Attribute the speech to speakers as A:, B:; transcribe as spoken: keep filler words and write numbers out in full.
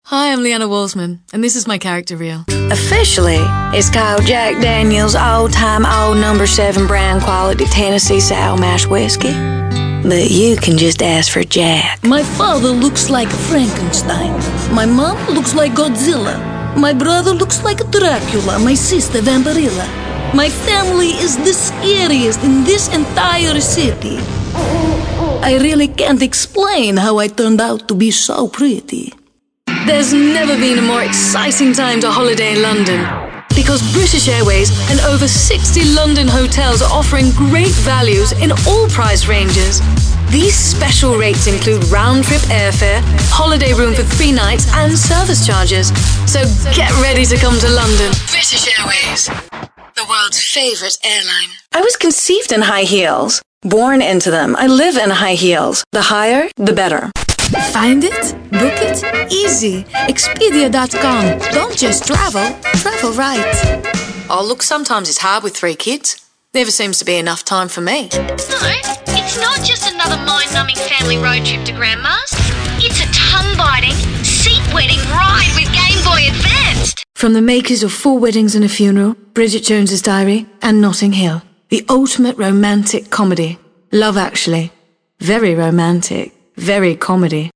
A: Hi, I'm Leanna Walsman, and this is my character reel.
B: Officially, it's called Jack Daniel's Old Time Old Number seven Brand Quality Tennessee Sour Mash Whiskey. But you can just ask for Jack.
C: My father looks like Frankenstein. My mom looks like Godzilla. My brother looks like Dracula. My sister Vampirilla. My family is the scariest in this entire city. I really can't explain how I turned out to be so pretty.
A: There's never been a more exciting time to holiday in London, because British Airways and over sixty London hotels are offering great values in all price ranges. These special rates include round-trip airfare, holiday room for three nights, and service charges. So get ready to come to London. British Airways, the world's favourite airline.
B: I was conceived in high heels, born into them. I live in high heels. The higher, the better.
C: Find it, book it, easy. Expedia dot com. Don't just travel, travel right.
A: Oh, look, sometimes it's hard with three kids. Never seems to be enough time for me.
D: No, it's not just another mind-numbing family road trip to Grandma's. It's a tongue-biting, seat-wetting ride with Game Boy Advanced.
A: From the makers of Four Weddings and a Funeral, Bridget Jones's Diary, and Notting Hill, the ultimate romantic comedy. Love Actually. Very romantic, very comedy.